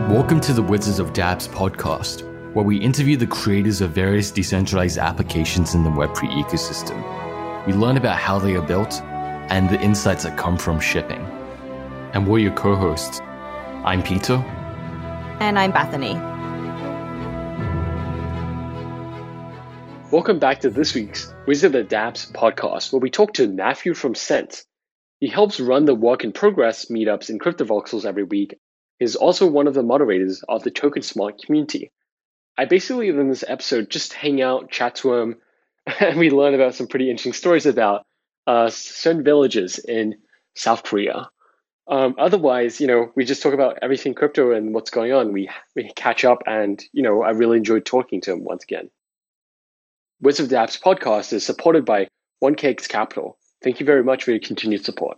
Welcome to the Wizards of Dapps podcast, where we interview the creators of various decentralized applications in the Web3 ecosystem. We learn about how they are built and the insights that come from shipping. And we're your co-hosts. I'm Peter. And I'm Bethany. Welcome back to this week's Wizards of Dapps podcast, where we talk to Matthew from Cent. He helps run the Work in Progress meetups in CryptoVoxels every week. He's also one of the moderators of the Token Smart community. I basically, in this episode, just hang out, chat to him, and we learn about some pretty interesting stories about certain villages in South Korea. Otherwise, we just talk about everything crypto and what's going on. We catch up, and I really enjoyed talking to him once again. Wizards of Dapps podcast is supported by 1KX Capital. Thank you very much for your continued support.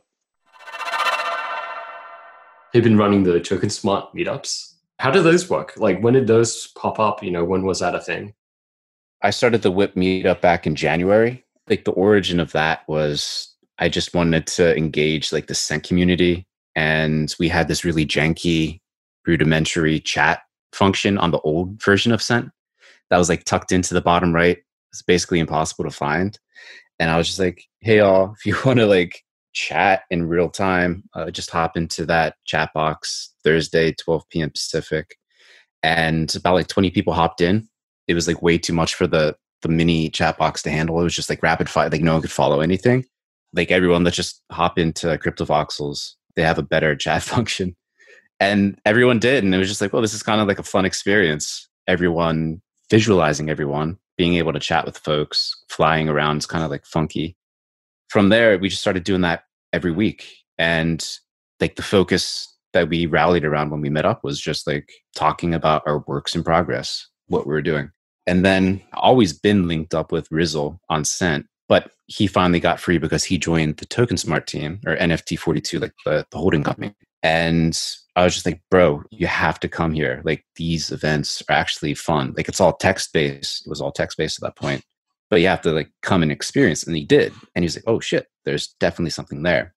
You've been running the Token Smart meetups. How do those work? Like, when did those pop up? When was that a thing? I started the WIP meetup back in January. Like, the origin of that was I just wanted to engage the Cent community. And we had this really janky, rudimentary chat function on the old version of Cent that was tucked into the bottom right. It's basically impossible to find. And I was just like, hey, y'all, if you want to chat in real time, just hop into that chat box Thursday, 12 p.m. Pacific. And about 20 people hopped in. It was way too much for the mini chat box to handle. It was just rapid fire. No one could follow anything. Everyone, let's just hop into CryptoVoxels. They have a better chat function. And everyone did. And it was just well, this is kind of a fun experience. Everyone visualizing everyone, being able to chat with folks, flying around is kind of funky. From there, we just started doing that every week. And the focus that we rallied around when we met up was just talking about our works in progress, what we were doing. And then always been linked up with Rizzle on Cent, but he finally got free because he joined the Token Smart team, or NFT42, the holding company. And I was just bro, you have to come here. These events are actually fun. It's all text-based. It was all text-based at that point. But you have to come and experience. And he did. And he was oh shit, there's definitely something there.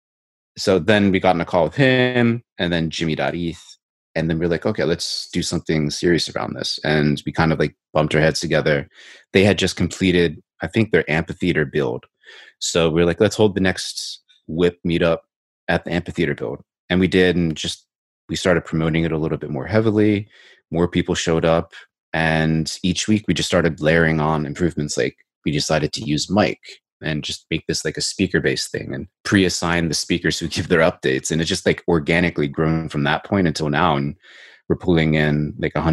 So then we got in a call with him and then Jimmy.eth. And then we're okay, let's do something serious around this. And we kind of bumped our heads together. They had just completed, I think, their amphitheater build. So we're let's hold the next WIP meetup at the amphitheater build. And we did, and we started promoting it a little bit more heavily. More people showed up. And each week we just started layering on improvements. We decided to use mic and just make this a speaker-based thing and pre-assign the speakers who give their updates. And it's just organically grown from that point until now. And we're pulling in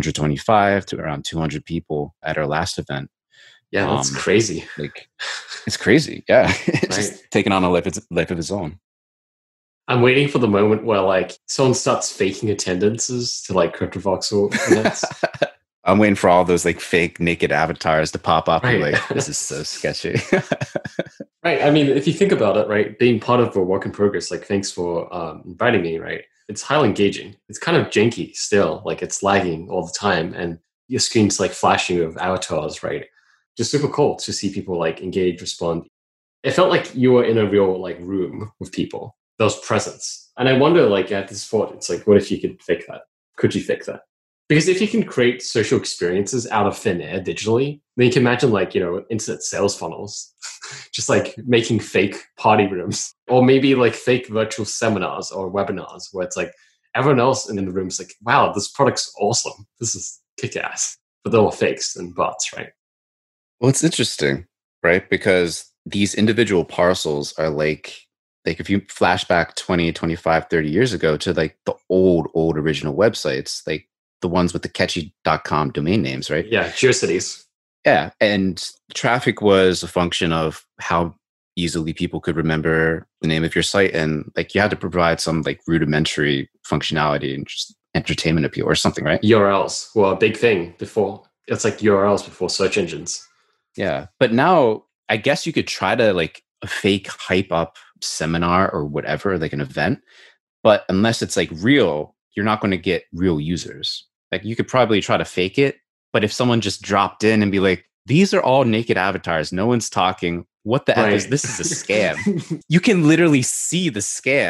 125 to around 200 people at our last event. Yeah, that's crazy. It's crazy. Yeah. It's right. Just taking on a life of its own. I'm waiting for the moment where someone starts faking attendances to CryptoVoxel events. I'm waiting for all those fake naked avatars to pop up. Right. And this is so sketchy. Right. I mean, if you think about it, right, being part of a work in progress, thanks for inviting me, right? It's highly engaging. It's kind of janky still. It's lagging all the time. And your screen's flashing with avatars, right? Just super cool to see people engage, respond. It felt like you were in a real room with people, those presence. And I wonder at this thought, it's what if you could fake that? Could you fake that? Because if you can create social experiences out of thin air digitally, then you can imagine instant sales funnels, just making fake party rooms, or maybe fake virtual seminars or webinars where it's everyone else in the room is wow, this product's awesome. This is kick ass. But they're all fakes and bots, right? Well, it's interesting, right? Because these individual parcels are if you flash back 20, 25, 30 years ago to the old original websites, the ones with the catchy.com domain names, right? Yeah, GeoCities. Yeah, and traffic was a function of how easily people could remember the name of your site, and you had to provide some rudimentary functionality and just entertainment appeal or something, right? URLs were a big thing before. It's URLs before search engines. Yeah, but now I guess you could try to a fake hype up seminar or whatever, an event, but unless it's real, you're not going to get real users. You could probably try to fake it, but if someone just dropped in and be these are all naked avatars, no one's talking, what the F is this? Is a scam. You can literally see the scam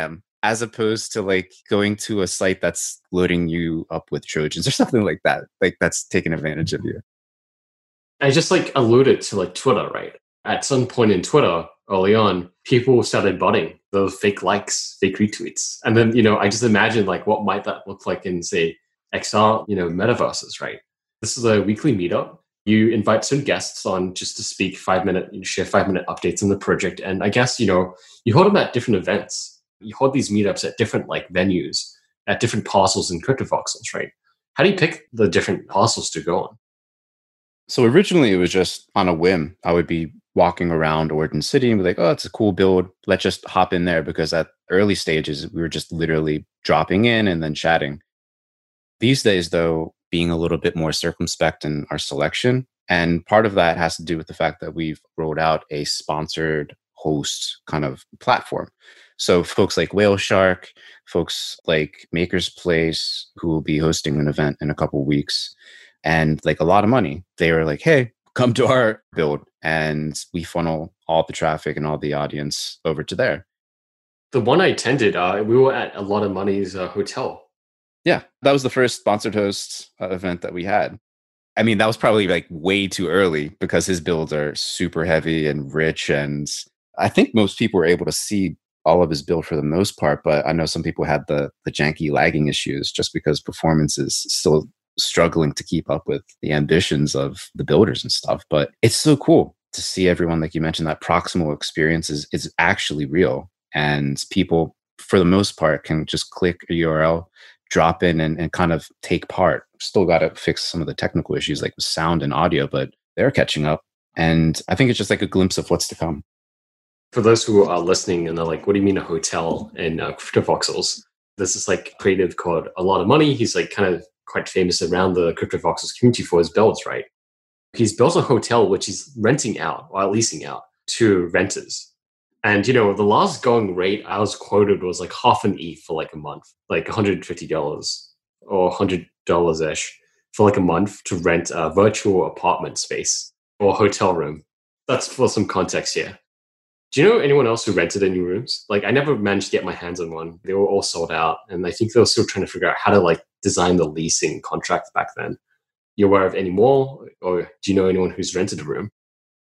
as opposed to like going to a site that's loading you up with Trojans or something like that. Like that's taking advantage of you. I just like alluded to like Twitter, right? At some point in Twitter early on, people started botting those fake likes, fake retweets. And then, I just imagine like what might that look like in say XR, metaverses, right? This is a weekly meetup. You invite some guests on just to speak 5-minute, share 5-minute updates on the project. And I guess, you hold them at different events. You hold these meetups at different like venues, at different parcels in CryptoVoxels, right? How do you pick the different parcels to go on? So originally it was just on a whim. I would be walking around Oregon City and be like, oh, it's a cool build. Let's just hop in there, because at early stages, we were just literally dropping in and then chatting. These days, though, being a little bit more circumspect in our selection. And part of that has to do with the fact that we've rolled out a sponsored host kind of platform. So folks like Whale Shark, folks like Maker's Place, who will be hosting an event in a couple of weeks, and like a lot of money, they were like, hey, come to our build. And we funnel all the traffic and all the audience over to there. The one I attended, we were at A Lot of Money's hotel. Yeah, that was the first sponsored host event that we had. I mean, that was probably like way too early because his builds are super heavy and rich. And I think most people were able to see all of his build for the most part. But I know some people had the janky lagging issues just because performance is still struggling to keep up with the ambitions of the builders and stuff. But it's so cool to see everyone, like you mentioned, that proximal experience is actually real. And people, for the most part, can just click a URL, drop in and kind of take part. Still got to fix some of the technical issues like with sound and audio, but they're catching up. And I think it's just like a glimpse of what's to come. For those who are listening and they're like, what do you mean a hotel in CryptoVoxels? There's this like creative called A Lot of Money. He's like kind of quite famous around the CryptoVoxels community for his builds, right? He's built a hotel which he's renting out or leasing out to renters. And, the last going rate I was quoted was like half an ETH for like a month, like $150 or $100-ish for like a month to rent a virtual apartment space or hotel room. That's for some context here. Do you know anyone else who rented any rooms? Like I never managed to get my hands on one. They were all sold out. And I think they were still trying to figure out how to like design the leasing contract back then. You aware of any more? Or do you know anyone who's rented a room?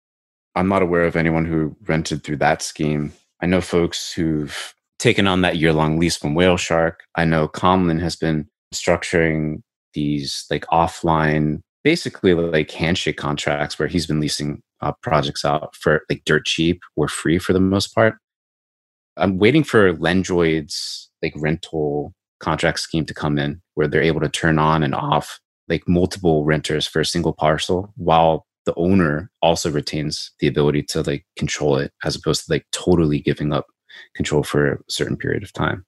I'm not aware of anyone who rented through that scheme. I know folks who've taken on that year-long lease from Whale Shark. I know Comlin has been structuring these like offline, basically like handshake contracts where he's been leasing projects out for like dirt cheap or free for the most part. I'm waiting for Lendroid's like rental contract scheme to come in where they're able to turn on and off like multiple renters for a single parcel while the owner also retains the ability to like control it as opposed to like totally giving up control for a certain period of time.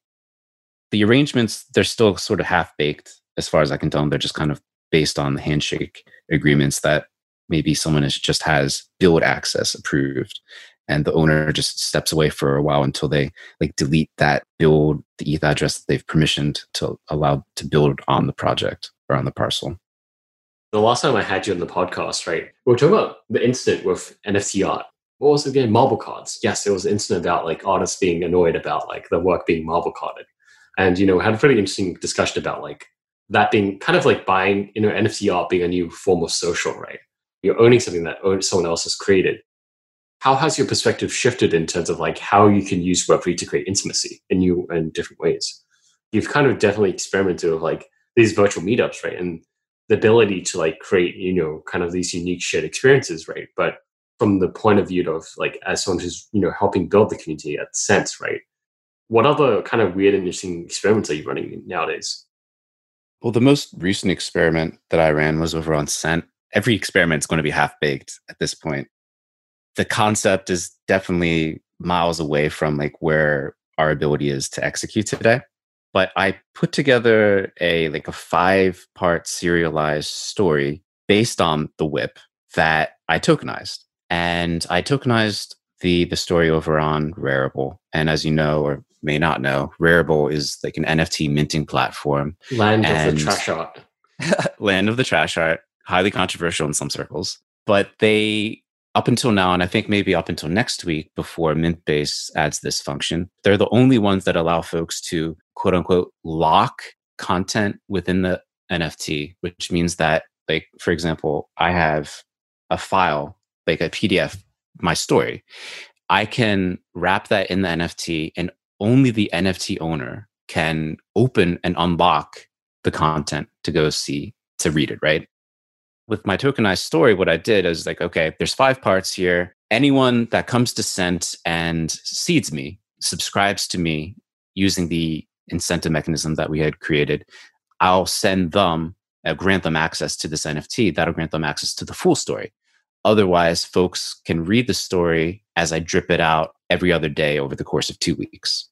The arrangements, they're still sort of half baked as far as I can tell. They're just kind of based on the handshake agreements that maybe someone just has build access approved and the owner just steps away for a while until they like delete that build, the ETH address that they've permissioned to allow to build on the project or on the parcel. The last time I had you on the podcast, right, we were talking about the incident with NFT art. What was it again? Marble cards. Yes, it was an incident about like artists being annoyed about like the work being marble carded. And, we had a pretty interesting discussion about like that being kind of like buying, NFT art being a new form of social, right? You're owning something that someone else has created. How has your perspective shifted in terms of like how you can use Web3 to create intimacy in new and different ways? You've kind of definitely experimented with like these virtual meetups, right? And the ability to like create, kind of these unique shared experiences, right? But from the point of view of like, as someone who's, helping build the community at Cent, right? What other kind of weird and interesting experiments are you running nowadays? Well, the most recent experiment that I ran was over on Cent. Every experiment is going to be half-baked at this point. The concept is definitely miles away from like where our ability is to execute today. But I put together a 5-part serialized story based on the whip that I tokenized. And I tokenized the story over on Rarible. And as you know, or may not know, Rarible is like an NFT minting platform. Land of the trash art. Land of the trash art. Highly controversial in some circles. But they Up until now, and I think maybe up until next week before Mintbase adds this function, they're the only ones that allow folks to quote unquote lock content within the NFT, which means that, like, for example, I have a file, like a PDF, my story. I can wrap that in the NFT, and only the NFT owner can open and unlock the content to go see, to read it, right? With my tokenized story, what I did is like, okay, there's 5 parts here. Anyone that comes to Cent and seeds me, subscribes to me using the incentive mechanism that we had created, I'll send them, grant them access to this NFT. That'll grant them access to the full story. Otherwise, folks can read the story as I drip it out every other day over the course of 2 weeks.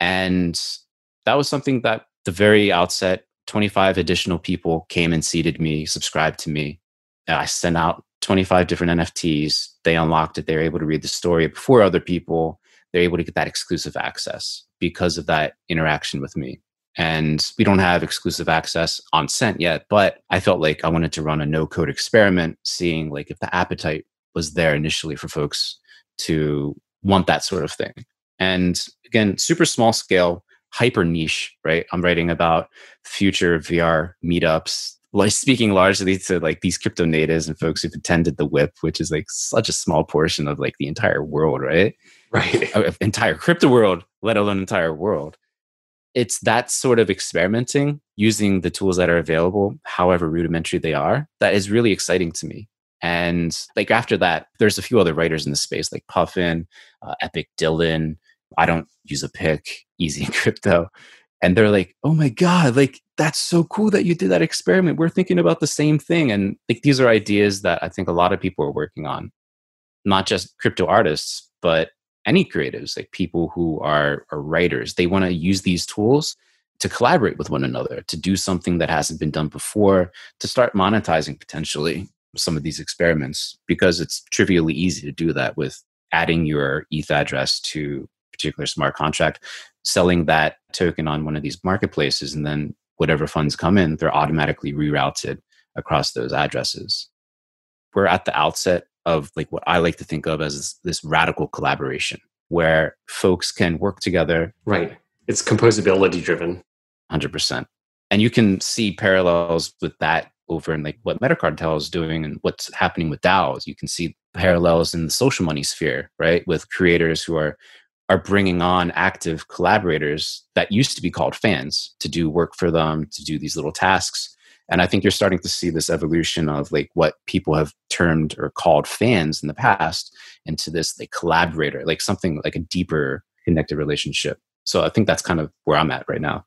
And that was something that the very outset, 25 additional people came and seeded me, subscribed to me. I sent out 25 different NFTs. They unlocked it. They were able to read the story before other people. They're able to get that exclusive access because of that interaction with me. And we don't have exclusive access on Cent yet, but I felt like I wanted to run a no-code experiment, seeing like if the appetite was there initially for folks to want that sort of thing. And again, super small scale, hyper niche, right? I'm writing about future VR meetups, like speaking largely to like these crypto natives and folks who've attended the WIP, which is like such a small portion of like the entire world, right? Right. Entire crypto world, let alone entire world. It's that sort of experimenting using the tools that are available, however rudimentary they are, that is really exciting to me. And like after that, there's a few other writers in the space like Puffin, Epic Dylan. I don't use a pick, Easy Crypto. And they're like, oh my God, like that's so cool that you did that experiment. We're thinking about the same thing. And like these are ideas that I think a lot of people are working on, not just crypto artists, but any creatives, like people who are writers. They want to use these tools to collaborate with one another, to do something that hasn't been done before, to start monetizing potentially some of these experiments, because it's trivially easy to do that with adding your ETH address to a particular smart contract, selling that token on one of these marketplaces, and then whatever funds come in, they're automatically rerouted across those addresses. We're at the outset of like what I like to think of as this radical collaboration where folks can work together. Right. It's composability driven. 100%. And you can see parallels with that over in like what Metacartel is doing and what's happening with DAOs. You can see parallels in the social money sphere, right? With creators who are bringing on active collaborators that used to be called fans to do work for them, to do these little tasks. And I think you're starting to see this evolution of like what people have termed or called fans in the past into this like collaborator, like something like a deeper connected relationship. So I think that's kind of where I'm at right now.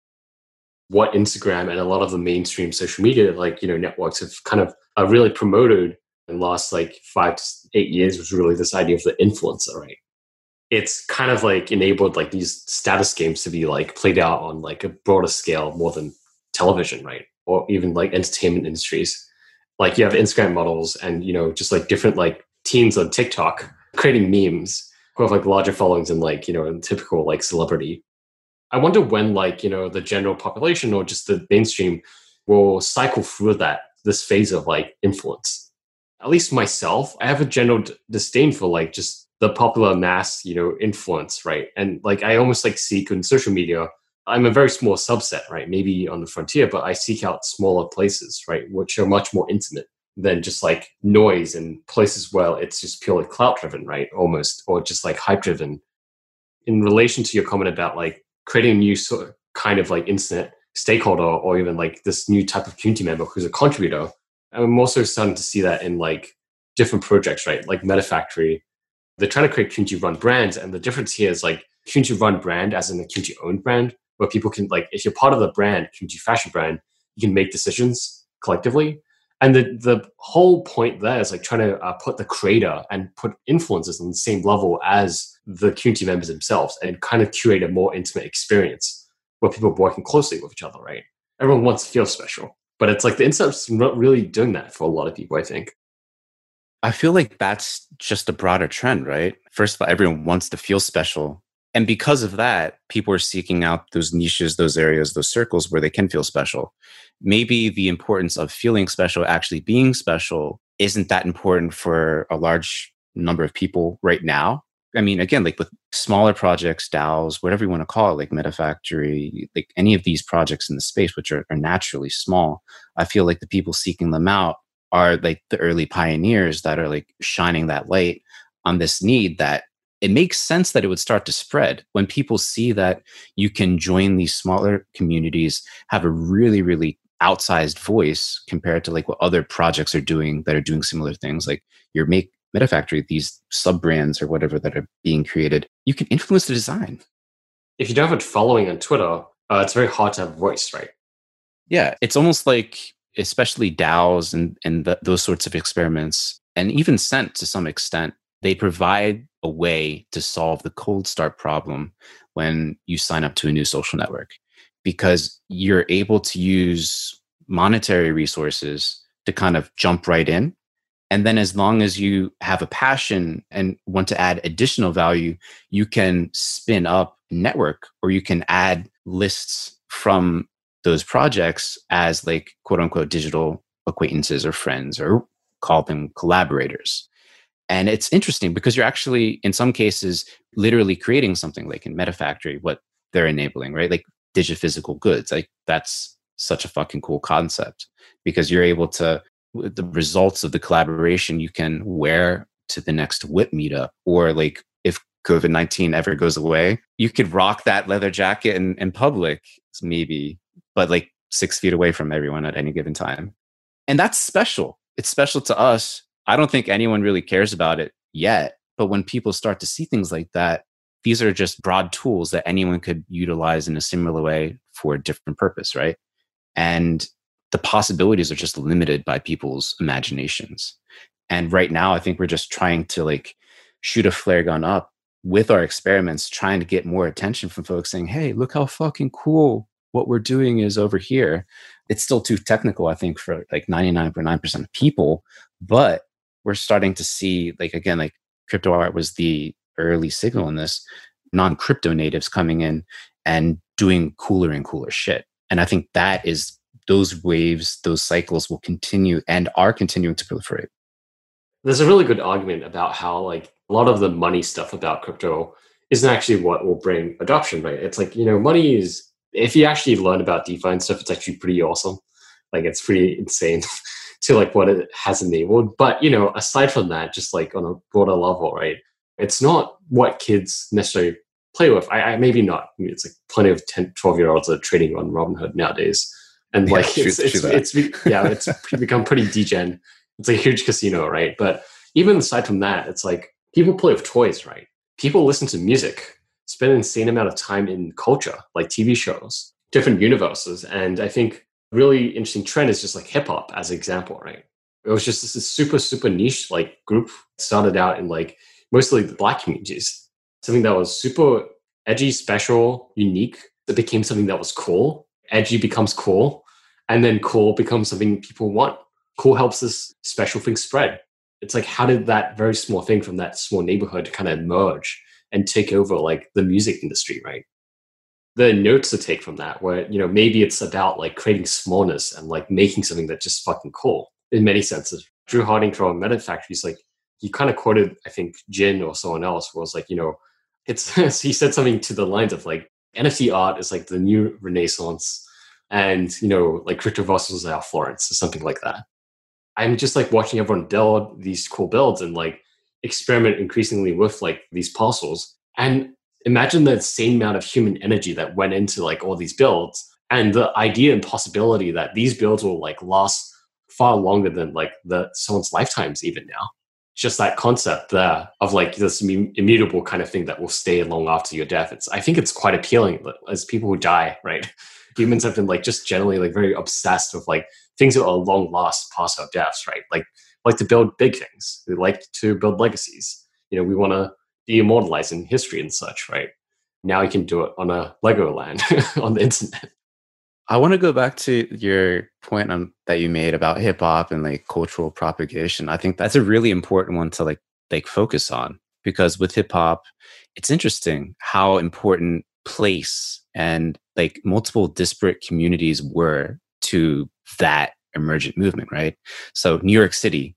What Instagram and a lot of the mainstream social media, like, networks have kind of really promoted in the last like 5 to 8 years was really this idea of the influencer, right? It's kind of like enabled like these status games to be like played out on like a broader scale more than television, right? Or even like entertainment industries. Like you have Instagram models and, just like different like teens on TikTok creating memes who have like larger followings than like, a typical like celebrity. I wonder when like, the general population or just the mainstream will cycle through this phase of like influence. At least myself, I have a general disdain for like just the popular mass, influence, right? And like I almost like seek on social media, I'm a very small subset, right? Maybe on the frontier, but I seek out smaller places, right? Which are much more intimate than just like noise and places where it's just purely clout driven, right? Almost, or just like hype driven. In relation to your comment about like creating a new sort of kind of like internet stakeholder or even like this new type of community member who's a contributor, I'm also starting to see that in like different projects, right? Like MetaFactory, they're trying to create community run brands. And the difference here is like community run brand as in a community owned brand, where people can like, if you're part of the brand, community fashion brand, you can make decisions collectively. And the whole point there is like trying to put the creator and put influencers on the same level as the community members themselves and kind of curate a more intimate experience where people are working closely with each other, right? Everyone wants to feel special, but it's like the internet's not really doing that for a lot of people, I think. I feel like that's just a broader trend, right? First of all, everyone wants to feel special. And because of that, people are seeking out those niches, those areas, those circles where they can feel special. Maybe the importance of feeling special, actually being special, isn't that important for a large number of people right now. I mean, again, like with smaller projects, DAOs, whatever you want to call it, like MetaFactory, like any of these projects in the space, which are naturally small, I feel like the people seeking them out are like the early pioneers that are like shining that light on this need that it makes sense that it would start to spread when people see that you can join these smaller communities, have a really, really outsized voice compared to like what other projects are doing that are doing similar things. Like your MetaFactory, these sub brands or whatever that are being created, you can influence the design. If you don't have a following on Twitter, it's very hard to have a voice, right? Yeah, it's almost like, especially DAOs and those sorts of experiments, and even Scent to some extent, they provide a way to solve the cold start problem when you sign up to a new social network, because you're able to use monetary resources to kind of jump right in. And then as long as you have a passion and want to add additional value, you can spin up a network, or you can add lists from those projects as like quote unquote digital acquaintances or friends, or call them collaborators. And it's interesting because you're actually, in some cases, literally creating something like in MetaFactory, what they're enabling, right? Like digiphysical goods. Like that's such a fucking cool concept, because you're able to, the results of the collaboration you can wear to the next WIP meetup, or like if COVID-19 ever goes away, you could rock that leather jacket in public, maybe, but like 6 feet away from everyone at any given time. And that's special. It's special to us. I don't think anyone really cares about it yet, but when people start to see things like that, these are just broad tools that anyone could utilize in a similar way for a different purpose, right? And the possibilities are just limited by people's imaginations. And right now, I think we're just trying to like shoot a flare gun up with our experiments, trying to get more attention from folks saying, hey, look how fucking cool what we're doing is over here. It's still too technical, I think, for like 99.9% of people, but we're starting to see, like, again, like crypto art was the early signal in this, non-crypto natives coming in and doing cooler and cooler shit. And I think that is, those waves, those cycles will continue and are continuing to proliferate. There's a really good argument about how like a lot of the money stuff about crypto isn't actually what will bring adoption, right? It's like, money is, if you actually learn about DeFi and stuff, it's actually pretty awesome. Like it's pretty insane to like what it has enabled. But, aside from that, just like on a broader level, right? It's not what kids necessarily play with. I maybe not. I mean, it's like plenty of 10, 12-year-olds are trading on Robinhood nowadays. And like, it's become pretty degen. It's like a huge casino, right? But even aside from that, it's like people play with toys, right? People listen to music, spend an insane amount of time in culture, like TV shows, different universes. And I think a really interesting trend is just like hip hop as an example, right? It was just this super, super niche like group. It started out in like mostly the Black communities, something that was super edgy, special, unique. It became something that was cool. Edgy becomes cool, and then cool becomes something people want. Cool helps this special thing spread. It's like, how did that very small thing from that small neighborhood kind of emerge and take over like the music industry, right? The notes to take from that, where, maybe it's about like creating smallness and like making something that's just fucking cool in many senses. Drew Harding from MetaFactory is like, he kind of quoted, I think, Jin or someone else was like, it's, he said something to the lines of like, NFT art is like the new Renaissance, and like crypto fossils are Florence or something like that. I'm just like watching everyone build these cool builds and like experiment increasingly with like these parcels, and imagine the same amount of human energy that went into like all these builds, and the idea and possibility that these builds will like last far longer than like someone's lifetimes even now. Just that concept there of like this immutable kind of thing that will stay long after your death. I think it's quite appealing as people who die, right? Humans have been like just generally like very obsessed with like things that are long lost past our deaths, right? Like to build big things. We like to build legacies. We want to be immortalized in history and such, right? Now you can do it on a Legoland on the internet. I want to go back to your point that you made about hip hop and like cultural propagation. I think that's a really important one to like focus on, because with hip hop, it's interesting how important place and like multiple disparate communities were to that emergent movement, right? So New York City,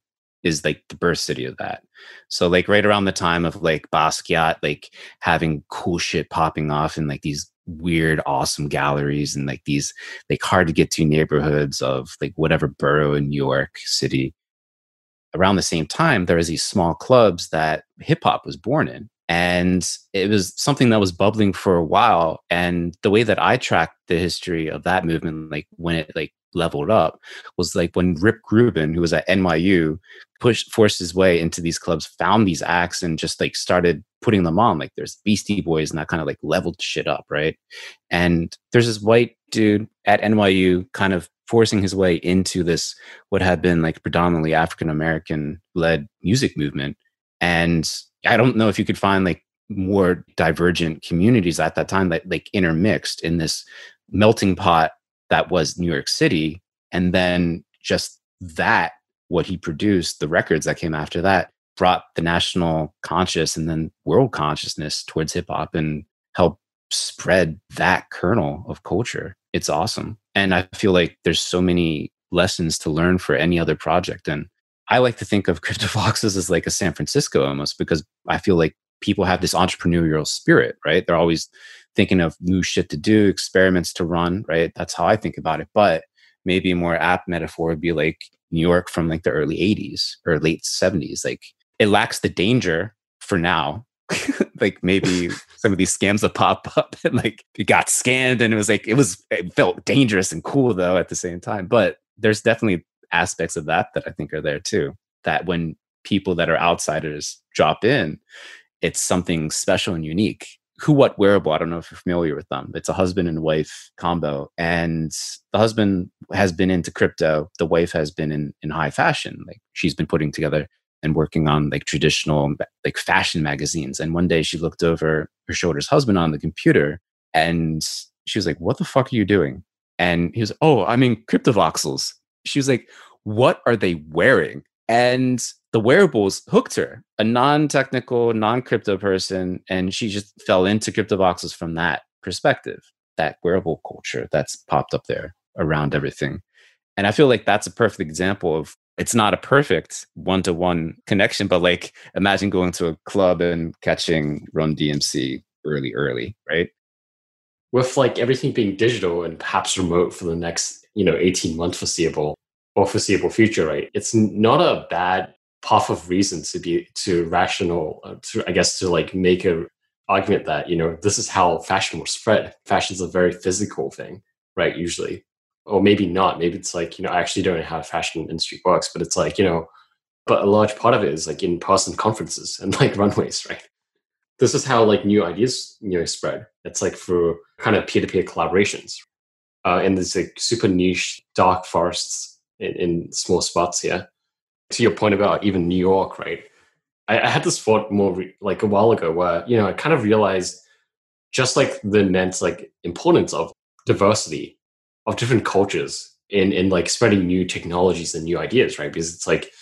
is like the birth city of that. So like right around the time of like Basquiat, like having cool shit popping off in like these weird, awesome galleries and like these like hard to get to neighborhoods of like whatever borough in New York City. Around the same time, there was these small clubs that hip hop was born in. And it was something that was bubbling for a while. And the way that I tracked the history of that movement, like when it like leveled up, was like when Rip Rubin, who was at NYU, forced his way into these clubs, found these acts, and just like started putting them on. Like there's Beastie Boys, and that kind of like leveled shit up, right? And there's this white dude at NYU kind of forcing his way into this what had been like predominantly African American led music movement. And I don't know if you could find like more divergent communities at that time that like intermixed in this melting pot that was New York City. And then just that, what he produced, the records that came after that, brought the national conscious and then world consciousness towards hip hop and helped spread that kernel of culture. It's awesome. And I feel like there's so many lessons to learn for any other project. And I like to think of CryptoVoxels as like a San Francisco almost, because I feel like people have this entrepreneurial spirit, right? They're always thinking of new shit to do, experiments to run, right? That's how I think about it. But maybe a more apt metaphor would be like New York from like the early 80s or late 70s. Like it lacks the danger for now. Like maybe some of these scams that pop up and like it got scanned and it felt dangerous and cool though at the same time. But there's definitely aspects of that I think are there too. That when people that are outsiders drop in, it's something special and unique. Who What Wearable, I don't know if you're familiar with them. It's a husband and wife combo. And the husband has been into crypto. The wife has been in high fashion. Like she's been putting together and working on like traditional like fashion magazines. And one day she looked over her shoulder's husband on the computer and she was like, "What the fuck are you doing?" And he was, "Oh, I'm in CryptoVoxels." She was like, "What are they wearing?" And the wearables hooked her, a non-technical, non-crypto person. And she just fell into CryptoVoxels from that perspective, that wearable culture that's popped up there around everything. And I feel like that's a perfect example of, it's not a perfect one-to-one connection, but like imagine going to a club and catching Run DMC early, right? With like everything being digital and perhaps remote for the next 18-month foreseeable future, right? It's not a bad path of reason to like make a argument that this is how fashion will spread. Fashion's a very physical thing, right? Usually, or maybe not. Maybe it's like I actually don't know how fashion industry works, but it's like but a large part of it is like in-person conferences and like runways, right? This is how like new ideas spread. It's like for kind of peer-to-peer collaborations, and there's like super niche dark forests in small spots here. To your point about even New York, right? I had this thought like a while ago where I kind of realized just like the immense like importance of diversity of different cultures in like spreading new technologies and new ideas, right? Because it's like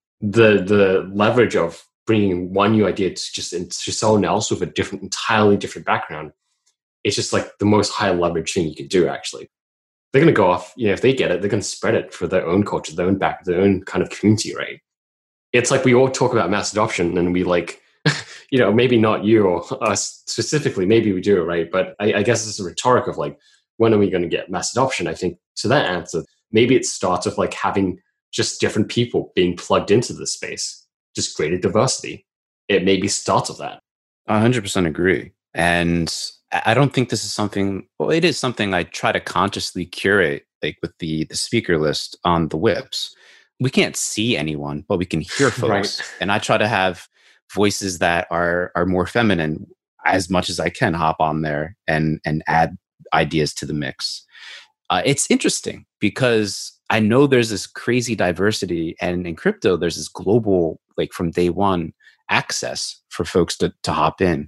the leverage of bringing one new idea to someone else with a entirely different background. It's just like the most high leverage thing you could do. Actually, they're going to go off. If they get it, they're going to spread it for their own culture, their own kind of community, right? It's like we all talk about mass adoption, and we like, maybe not you or us specifically, maybe we do, right? But I guess it's a rhetoric of like, when are we going to get mass adoption? I think to that answer, maybe it starts with like having just different people being plugged into this space, just greater diversity. It maybe starts with that. 100% agree. And I don't think this is something, well, it is something I try to consciously curate, like with the speaker list on the whips. We can't see anyone, but we can hear folks. Right. And I try to have voices that are more feminine as much as I can hop on there and add ideas to the mix. It's interesting because I know there's this crazy diversity, and in crypto, there's this global, like from day one, access for folks to hop in.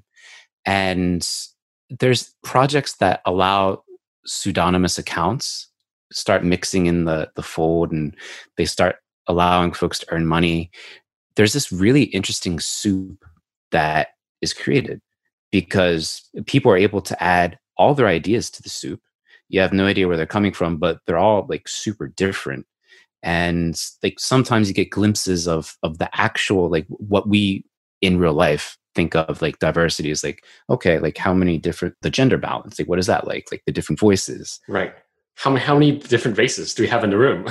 And there's projects that allow pseudonymous accounts start mixing in the fold, and they start allowing folks to earn money. There's this really interesting soup that is created because people are able to add all their ideas to the soup. You have no idea where they're coming from, but they're all like super different. And like sometimes you get glimpses of the actual, like what we in real life think of like diversity is like, okay, like how many different, the gender balance, like what is that like the different voices. Right. How many different races do we have in the room?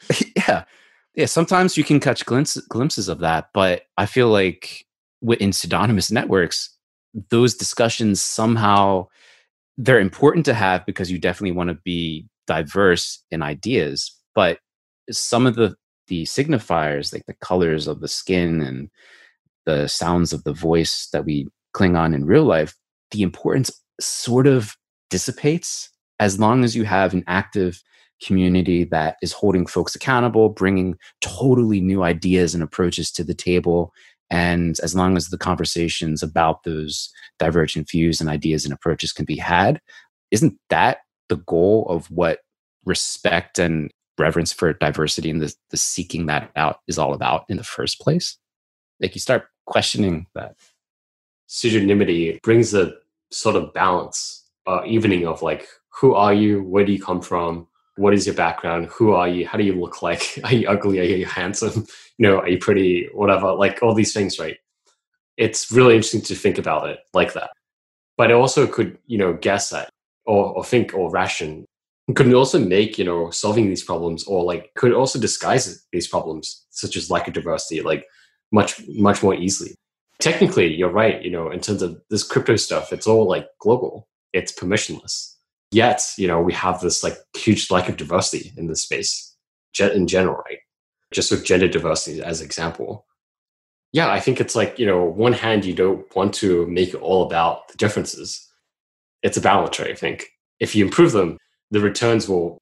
Yeah, sometimes you can catch glimpses of that, but I feel like in pseudonymous networks, those discussions somehow, they're important to have because you definitely want to be diverse in ideas, but some of the signifiers, like the colors of the skin and the sounds of the voice that we cling on in real life, the importance sort of dissipates as long as you have an active community that is holding folks accountable, bringing totally new ideas and approaches to the table. And as long as the conversations about those divergent views and ideas and approaches can be had, isn't that the goal of what respect and reverence for diversity and the seeking that out is all about in the first place? Like you start questioning that. Pseudonymity brings a sort of balance, evening of like, who are you? Where do you come from? What is your background? Who are you? How do you look like? Are you ugly? Are you handsome? Are you pretty? Whatever, like all these things, right? It's really interesting to think about it like that. But it also could, guess at or think or ration. It could also make, solving these problems or like could also disguise these problems, such as lack of diversity, like much, much more easily. Technically, you're right, in terms of this crypto stuff, it's all like global. It's permissionless. Yet, we have this like huge lack of diversity in this space in general, right? Just with gender diversity as example. Yeah, I think it's like, one hand, you don't want to make it all about the differences. It's a balance, right? I think if you improve them, the returns they'll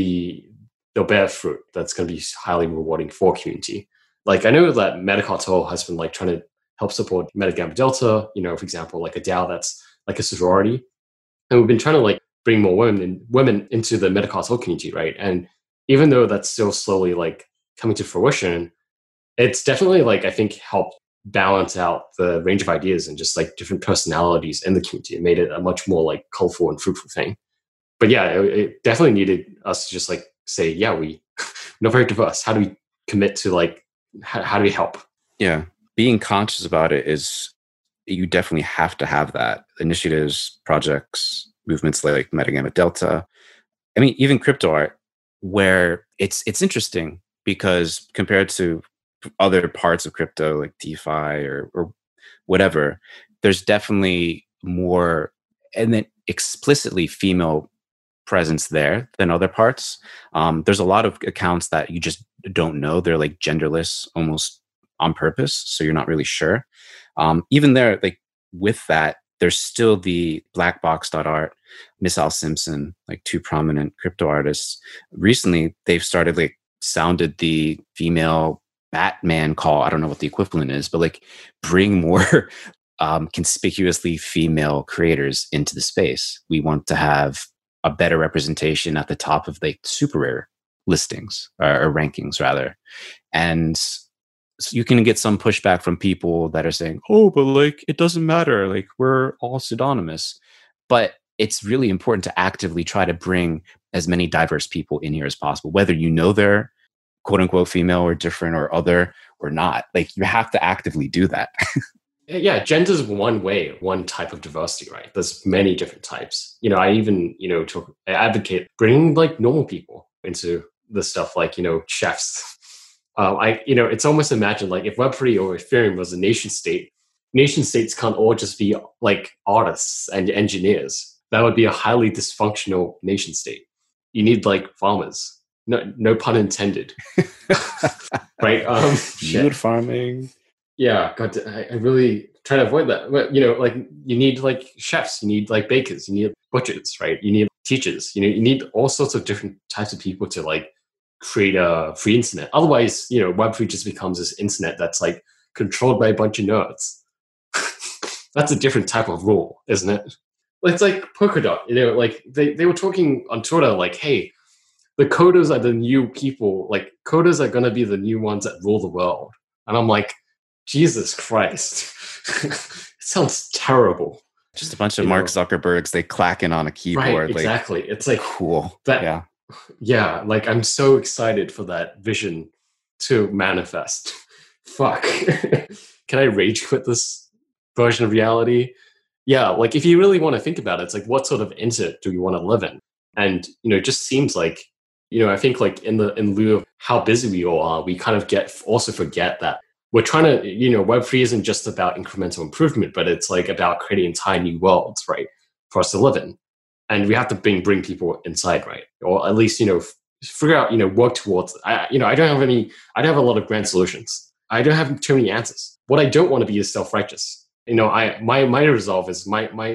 bear fruit. That's going to be highly rewarding for community. Like I know that Metacartel has been like trying to help support Meta Gamma Delta, for example, like a DAO that's like a sorority. And we've been trying to like bring more women into the Metacartel community, right? And even though that's still slowly like coming to fruition, it's definitely like I think helped balance out the range of ideas and just like different personalities in the community. It made it a much more like colorful and fruitful thing. But yeah, it definitely needed us to just like say, yeah, we're not very diverse. How do we commit to like, how do we help? Yeah. Being conscious about it is, you definitely have to have that. Initiatives, projects, movements like Meta Gamma Delta. I mean, even crypto art, where it's interesting because compared to other parts of crypto like DeFi or whatever, there's definitely more, and then explicitly female presence there than other parts. There's a lot of accounts that you just don't know. They're like genderless almost on purpose. So you're not really sure. Even there, like with that, there's still the Blackbox.art, Miss Al Simpson, like two prominent crypto artists. Recently, they've started like sounded the female Batman call. I don't know what the equivalent is, but like bring more conspicuously female creators into the space. We want to have a better representation at the top of like super rare listings or rankings rather. And so you can get some pushback from people that are saying, oh, but like, it doesn't matter. Like we're all pseudonymous, but it's really important to actively try to bring as many diverse people in here as possible, whether they're quote unquote female or different or other or not. Like you have to actively do that. Yeah, gender is one type of diversity, right? There's many different types. I even, I advocate bringing like normal people into the stuff like, chefs. It's almost imagined like if Web3 or Ethereum was a nation states can't all just be like artists and engineers. That would be a highly dysfunctional nation state. You need like farmers. No pun intended. Right? Food farming. Yeah, God, I really try to avoid that. But, like you need like chefs, you need like bakers, you need butchers, right? You need teachers, you need all sorts of different types of people to like create a free internet. Otherwise, Web3 just becomes this internet that's like controlled by a bunch of nerds. That's a different type of rule, isn't it? It's like Polkadot, like they were talking on Twitter like, hey, the coders are the new people, like coders are going to be the new ones that rule the world. And I'm like, Jesus Christ. It sounds terrible. Just a bunch of Mark Zuckerbergs, they clacking on a keyboard. Right, exactly. Like, it's like cool. Yeah. Yeah, like I'm so excited for that vision to manifest. Fuck. Can I rage quit this version of reality? Yeah, like if you really want to think about it, it's like what sort of insert do we want to live in? And it just seems like, I think like in lieu of how busy we all are, we kind of also forget that we're trying to, Web3 isn't just about incremental improvement, but it's like about creating entire new worlds, right, for us to live in. And we have to bring people inside, right? Or at least, figure out, work towards. I don't have a lot of grand solutions. I don't have too many answers. What I don't want to be is self-righteous. My resolve is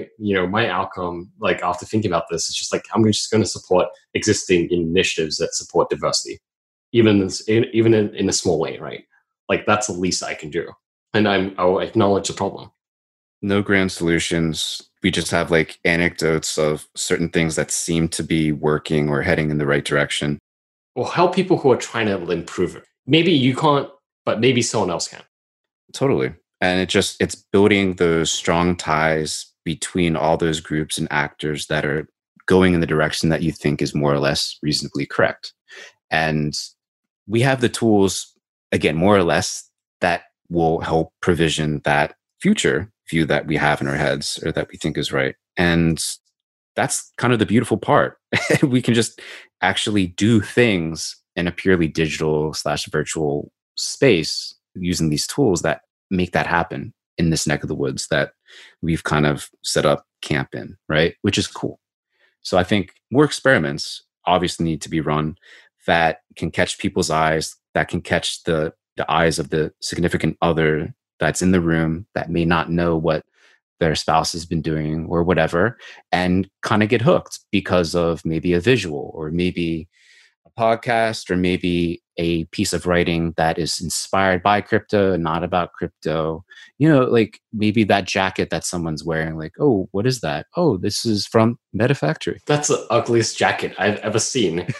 my outcome. Like after thinking about this, is just like I'm just going to support existing initiatives that support diversity, even in a small way, right? Like that's the least I can do, and I'll acknowledge the problem. No grand solutions. We just have like anecdotes of certain things that seem to be working or heading in the right direction. Or help people who are trying to improve it. Maybe you can't, but maybe someone else can. Totally. And it's building those strong ties between all those groups and actors that are going in the direction that you think is more or less reasonably correct. And we have the tools, again, more or less, that will help provision that future view that we have in our heads or that we think is right. And that's kind of the beautiful part. We can just actually do things in a purely digital / virtual space using these tools that make that happen in this neck of the woods that we've kind of set up camp in, right? Which is cool. So I think more experiments obviously need to be run that can catch people's eyes, that can catch the eyes of the significant other that's in the room that may not know what their spouse has been doing or whatever, and kind of get hooked because of maybe a visual or maybe a podcast or maybe a piece of writing that is inspired by crypto and not about crypto. Like maybe that jacket that someone's wearing, like, oh, what is that? Oh, this is from MetaFactory. That's the ugliest jacket I've ever seen.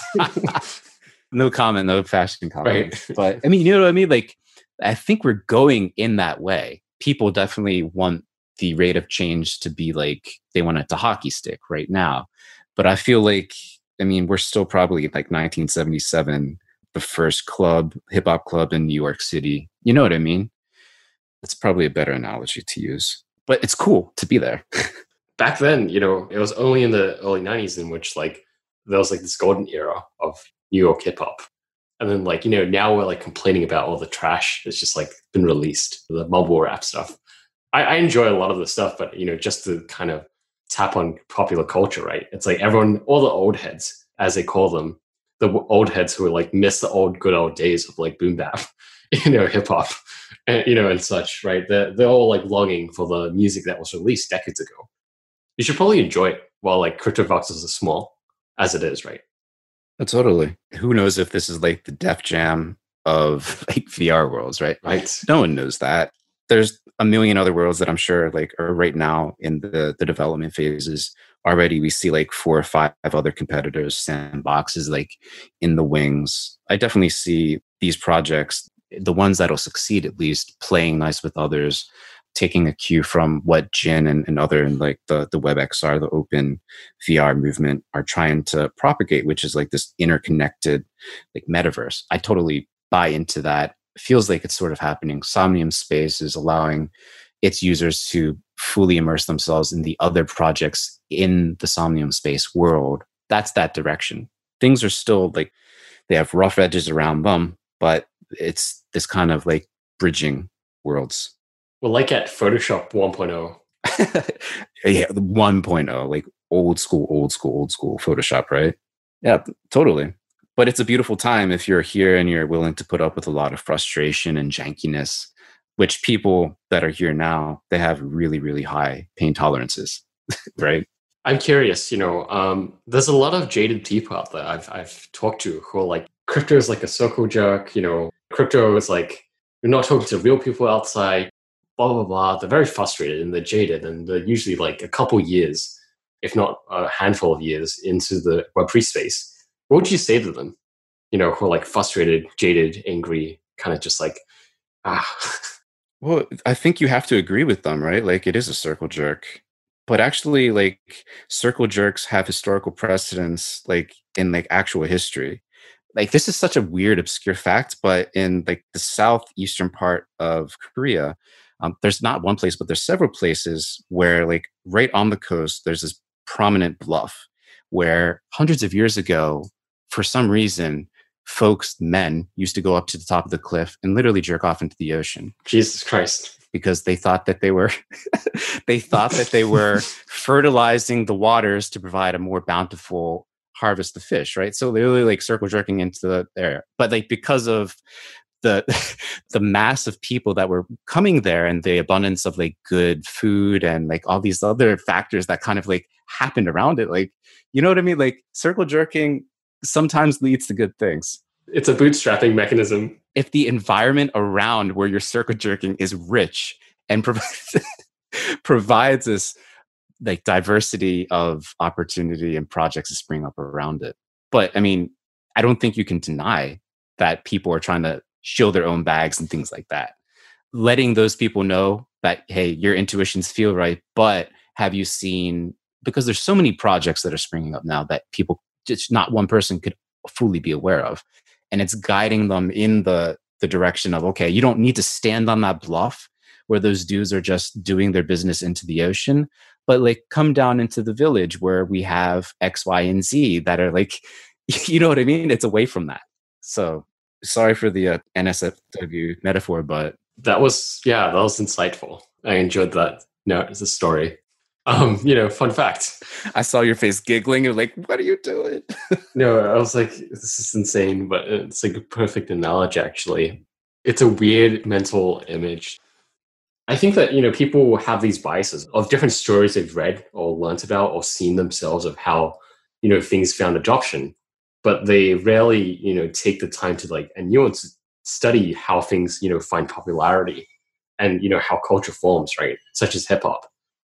No comment, no fashion comment. Right. But I mean, you know what I mean? Like, I think we're going in that way. People definitely want the rate of change to be like they want it to hockey stick right now. But I feel like, we're still probably like 1977, the first hip hop club in New York City. You know what I mean? That's probably a better analogy to use. But it's cool to be there. Back then, it was only in the early 90s in which like there was like this golden era of New York hip hop. And then like, now we're like complaining about all the trash that's just like been released, the mumble rap stuff. I enjoy a lot of the stuff, but just to kind of tap on popular culture, right? It's like all the old heads, as they call them, the old heads who are like miss the good old days of like boom bap, hip hop, and and such, right? They're all like longing for the music that was released decades ago. You should probably enjoy it while like CryptoVoxels is small as it is, right? Totally. Who knows if this is like the Def Jam of like VR worlds, right? Right. No one knows that. There's a million other worlds that I'm sure like are right now in the development phases. Already we see like 4 or 5 other competitors, sandboxes like in the wings. I definitely see these projects, the ones that'll succeed at least, playing nice with others, taking a cue from what Jin and other and like the WebXR, the open VR movement are trying to propagate, which is like this interconnected like metaverse. I totally buy into that. It feels like it's sort of happening. Somnium Space is allowing its users to fully immerse themselves in the other projects in the Somnium Space world. That's that direction. Things are still like, they have rough edges around them, but it's this kind of like bridging worlds. Well, like at Photoshop 1.0. Yeah, 1.0, like old school Photoshop, right? Yeah, totally. But it's a beautiful time if you're here and you're willing to put up with a lot of frustration and jankiness, which people that are here now, they have really, really high pain tolerances, right? I'm curious, there's a lot of jaded people out there I've talked to who are like, crypto is like a circle jerk, crypto is like, you're not talking to real people outside, blah, blah, blah. They're very frustrated and they're jaded, and they're usually like a couple years, if not a handful of years into the Web3 space. What would you say to them, who are like frustrated, jaded, angry, kind of just like, Well, I think you have to agree with them, right? Like it is a circle jerk. But actually, like circle jerks have historical precedence, like in like actual history. Like this is such a weird, obscure fact, but in like the southeastern part of Korea, there's not one place, but there's several places where, like right on the coast, there's this prominent bluff where hundreds of years ago, for some reason, folks, men, used to go up to the top of the cliff and literally jerk off into the ocean Jesus Christ. because they thought that they were they thought that they were fertilizing the waters to provide a more bountiful harvest of fish, right? So literally like circle jerking into the air. But like because of the the mass of people that were coming there and the abundance of like good food and like all these other factors that kind of like happened around it, like, you know what I mean? Like circle jerking sometimes leads to good things. It's a bootstrapping mechanism. If the environment around where you're circle jerking is rich and provides this like diversity of opportunity and projects to spring up around it. But I mean, I don't think you can deny that people are trying to shill their own bags and things like that. Letting those people know that, hey, your intuitions feel right, but have you seen, because there's so many projects that are springing up now that people, just not one person could fully be aware of. And it's guiding them in the direction of, okay, you don't need to stand on that bluff where those dudes are just doing their business into the ocean, but like come down into the village where we have X, Y, and Z that are like, you know what I mean? It's away from that. So sorry for the NSFW metaphor, but that was insightful. I enjoyed that. No, it's a story. Fun fact. I saw your face giggling. You're like, what are you doing? No, I was like, this is insane, but it's like a perfect analogy, actually. It's a weird mental image. I think that, people have these biases of different stories they've read or learnt about or seen themselves of how, things found adoption, but they rarely, take the time to like a nuance study how things, find popularity and, how culture forms, right? Such as hip hop.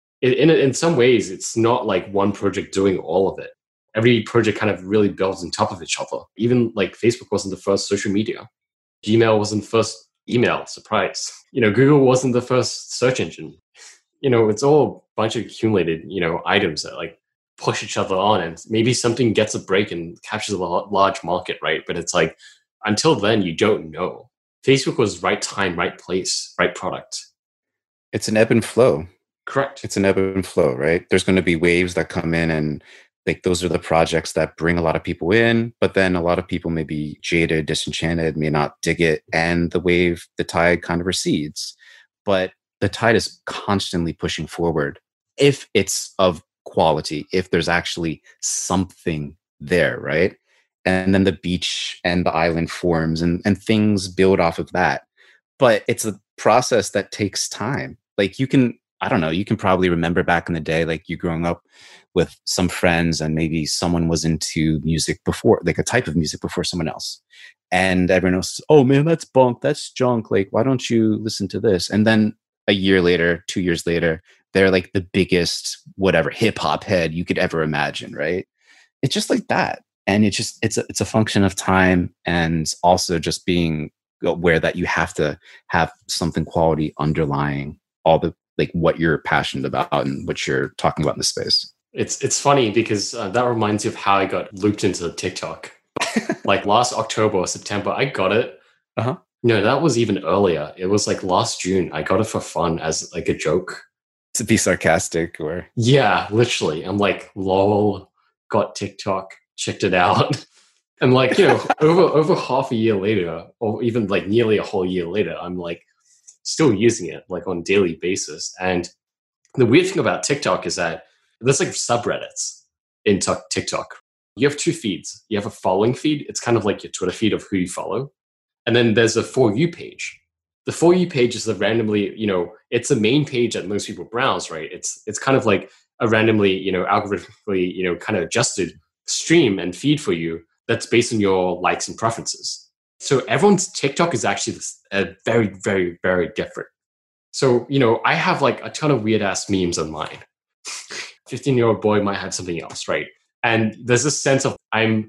In some ways, it's not like one project doing all of it. Every project kind of really builds on top of each other. Even like Facebook wasn't the first social media. Gmail wasn't the first email, surprise. Google wasn't the first search engine. It's all a bunch of accumulated, items that like push each other on, and maybe something gets a break and captures a large market, right? But it's like, until then, you don't know. Facebook was right time, right place, right product. It's an ebb and flow. Correct. It's an ebb and flow, right? There's going to be waves that come in, and like those are the projects that bring a lot of people in, but then a lot of people may be jaded, disenchanted, may not dig it, and the tide kind of recedes. But the tide is constantly pushing forward if it's of quality, if there's actually something there, right? And then the beach and the island forms and things build off of that. But it's a process that takes time. Like you can probably remember back in the day, like you growing up with some friends and maybe someone was into music before, like a type of music before someone else. And everyone else, oh man, that's bunk, that's junk. Like, why don't you listen to this? And then a year later, 2 years later, they're like the biggest, whatever, hip hop head you could ever imagine, right? It's just like that. And it's a function of time, and also just being aware that you have to have something quality underlying all the, like what you're passionate about and what you're talking about in the space. It's funny because that reminds me of how I got looped into TikTok. Like last October or September, I got it. Uh-huh. No, that was even earlier. It was like last June. I got it for fun as like a joke. To be sarcastic or... Yeah, literally. I'm like, lol, got TikTok, checked it out. And like, over half a year later, or even like nearly a whole year later, I'm like still using it like on a daily basis. And the weird thing about TikTok is that there's like subreddits in TikTok. You have two feeds. You have a following feed. It's kind of like your Twitter feed of who you follow. And then there's a For You page. The For You page is a randomly, it's a main page that most people browse, right? It's kind of like a randomly, algorithmically, kind of adjusted stream and feed for you that's based on your likes and preferences. So everyone's TikTok is actually very, very, very different. So, I have like a ton of weird ass memes on mine. 15-year-old boy might have something else, right? And there's this sense of I'm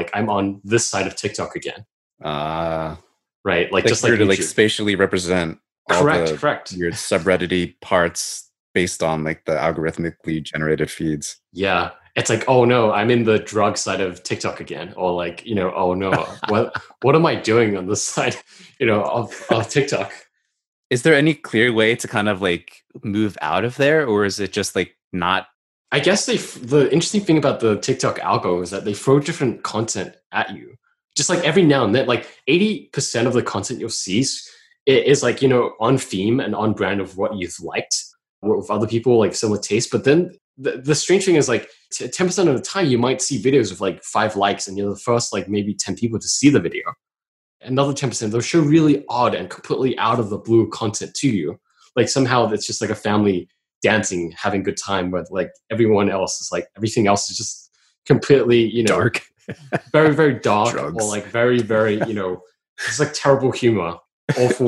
on this side of TikTok again. Right? Like just like to like spatially represent correct your subreddity parts based on like the algorithmically generated feeds. Yeah. It's like, oh no, I'm in the drug side of TikTok again. Or like, oh no, what am I doing on this side, of TikTok? Is there any clear way to kind of like move out of there, or is it just like not? I guess the interesting thing about the TikTok algo is that they throw different content at you. Just like every now and then, like 80% of the content you'll see is like, on theme and on brand of what you've liked with other people, like similar taste. But then the strange thing is like 10% of the time you might see videos with like 5 likes and you're the first like maybe 10 people to see the video. Another 10%, they'll show really odd and completely out of the blue content to you. Like somehow it's just like a family dancing, having a good time, but like everyone else is like, everything else is just completely, dark, very, very dark, drugs, or like very, very, it's like terrible humor, awful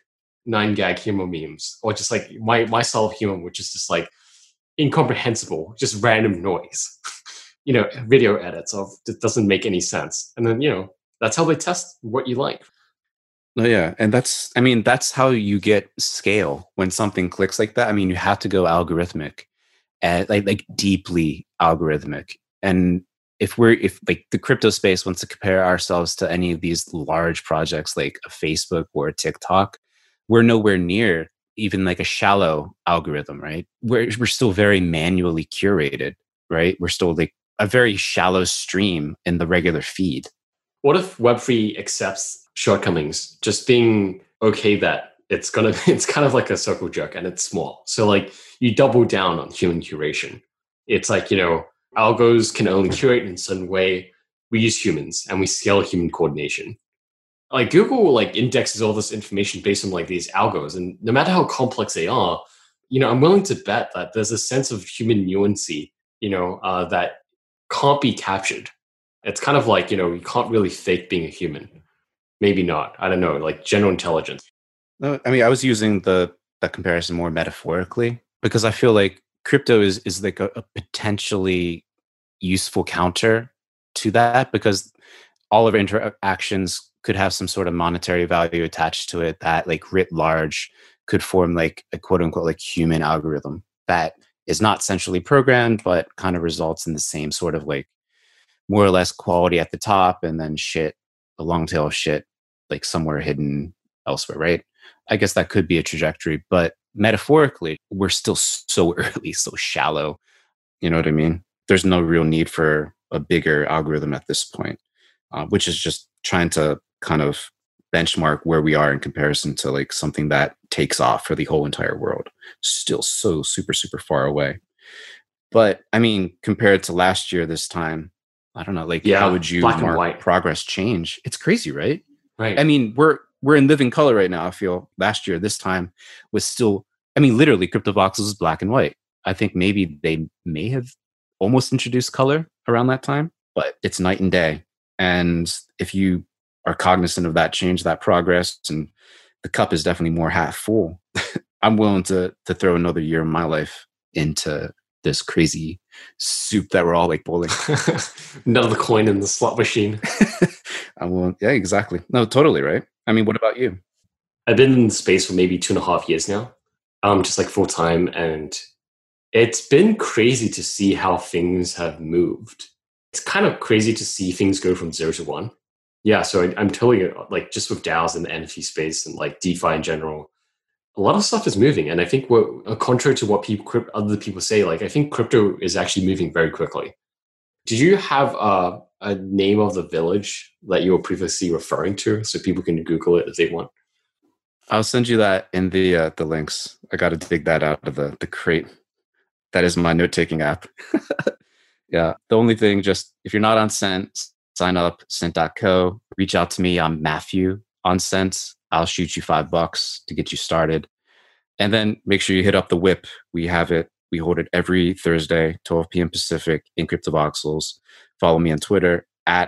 9-gag humor memes, or just like my style of humor, which is just like incomprehensible, just random noise, video edits of it doesn't make any sense. And then, that's how they test what you like. Oh yeah, and that's how you get scale when something clicks like that. I mean, you have to go algorithmic, and like deeply algorithmic. And if like the crypto space wants to compare ourselves to any of these large projects like a Facebook or a TikTok, we're nowhere near even like a shallow algorithm, right? We're still very manually curated, right? We're still like a very shallow stream in the regular feed. What if Web3 accepts shortcomings, just being okay that it's kind of like a circle jerk and it's small. So like you double down on human curation. It's like, algos can only curate in a certain way. We use humans and we scale human coordination. Like Google like indexes all this information based on like these algos. And no matter how complex they are, I'm willing to bet that there's a sense of human nuancy, that can't be captured. It's kind of like, you can't really fake being a human. Maybe not. I don't know, like general intelligence. No, I mean, I was using that comparison more metaphorically because I feel like crypto is like a potentially useful counter to that, because all of our interactions could have some sort of monetary value attached to it that like writ large could form like a quote unquote like human algorithm that is not centrally programmed, but kind of results in the same sort of like more or less quality at the top and then a long tail of shit like somewhere hidden elsewhere, right? I guess that could be a trajectory, but metaphorically, we're still so early, so shallow. You know what I mean? There's no real need for a bigger algorithm at this point, which is just trying to kind of benchmark where we are in comparison to like something that takes off for the whole entire world. Still so super, super far away. But I mean, compared to last year, this time, I don't know, like how would you mark progress change? It's crazy, right? Right. I mean, we're in living color right now. I feel last year, this time was still, I mean, literally CryptoVoxels is black and white. I think maybe they may have almost introduced color around that time, but it's night and day. And if you are cognizant of that change, that progress, and the cup is definitely more half full, I'm willing to throw another year of my life into this crazy soup that we're all like bowling. Another coin in the slot machine. Yeah, exactly. No, totally, right? I mean, what about you? I've been in the space for maybe 2.5 years now, just like full time. And it's been crazy to see how things have moved. It's kind of crazy to see things go from 0 to 1. Yeah, so I'm telling you, like just with DAOs in the NFT space and like DeFi in general, a lot of stuff is moving. And I think contrary to what other people say, like I think crypto is actually moving very quickly. Did you have a name of the village that you were previously referring to so people can Google it if they want? I'll send you that in the links. I got to dig that out of the crate. That is my note-taking app. Yeah. The only thing, just if you're not on Cent, sign up, Cent.co. Reach out to me. I'm Matthew on Cent. I'll shoot you $5 to get you started. And then make sure you hit up the whip. We have it. We hold it every Thursday, 12 p.m. Pacific in CryptoVoxels. Follow me on Twitter at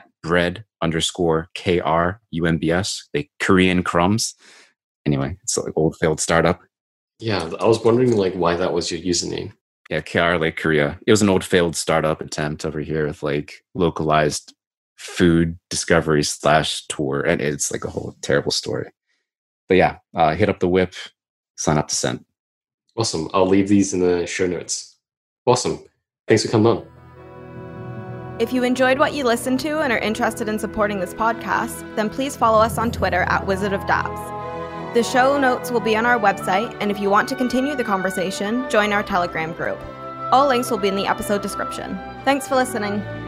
bread_KRUMBS, like Korean crumbs. Anyway, it's like old failed startup. Yeah, I was wondering like why that was your username. Yeah, KR like Korea. It was an old failed startup attempt over here with like localized food discovery / tour. And it's like a whole terrible story. But yeah, hit up the whip, sign up to Cent. Awesome. I'll leave these in the show notes. Awesome. Thanks for coming on. If you enjoyed what you listened to and are interested in supporting this podcast, then please follow us on Twitter at Wizard of Dapps. The show notes will be on our website, and if you want to continue the conversation, join our Telegram group. All links will be in the episode description. Thanks for listening.